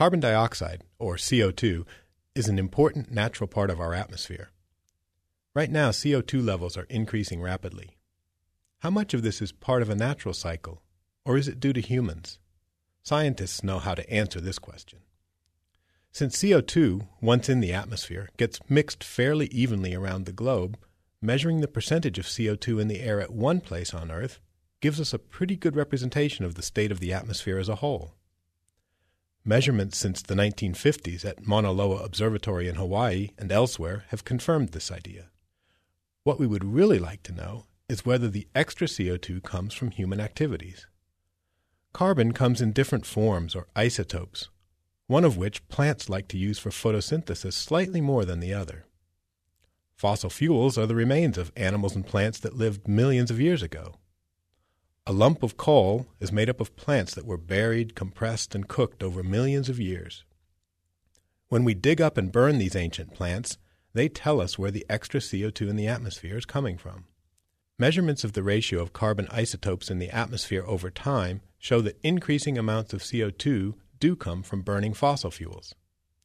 Carbon dioxide, or CO2, is an important natural part of our atmosphere. Right now, CO2 levels are increasing rapidly. How much of this is part of a natural cycle, or is it due to humans? Scientists know how to answer this question. Since CO2, once in the atmosphere, gets mixed fairly evenly around the globe, measuring the percentage of CO2 in the air at one place on Earth gives us a pretty good representation of the state of the atmosphere as a whole. Measurements since the 1950s at Mauna Loa Observatory in Hawaii and elsewhere have confirmed this idea. What we would really like to know is whether the extra CO2 comes from human activities. Carbon comes in different forms or isotopes, one of which plants like to use for photosynthesis slightly more than the other. Fossil fuels are the remains of animals and plants that lived millions of years ago. A lump of coal is made up of plants that were buried, compressed, and cooked over millions of years. When we dig up and burn these ancient plants, they tell us where the extra CO2 in the atmosphere is coming from. Measurements of the ratio of carbon isotopes in the atmosphere over time show that increasing amounts of CO2 do come from burning fossil fuels.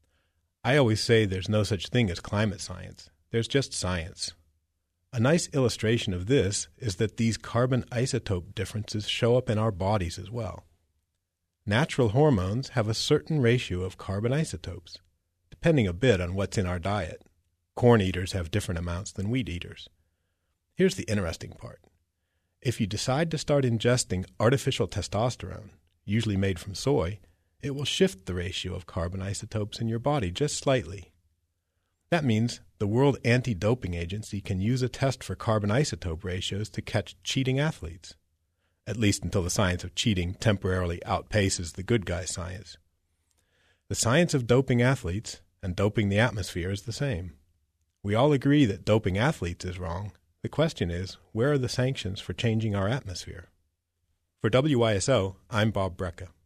I always say there's no such thing as climate science. There's just science. A nice illustration of this is that these carbon isotope differences show up in our bodies as well. Natural hormones have a certain ratio of carbon isotopes, depending a bit on what's in our diet. Corn eaters have different amounts than wheat eaters. Here's the interesting part. If you decide to start ingesting artificial testosterone, usually made from soy, it will shift the ratio of carbon isotopes in your body just slightly. That means the World Anti-Doping Agency can use a test for carbon isotope ratios to catch cheating athletes, at least until the science of cheating temporarily outpaces the good guy science. The science of doping athletes and doping the atmosphere is the same. We all agree that doping athletes is wrong. The question is, where are the sanctions for changing our atmosphere? For WISO, I'm Bob Brecka.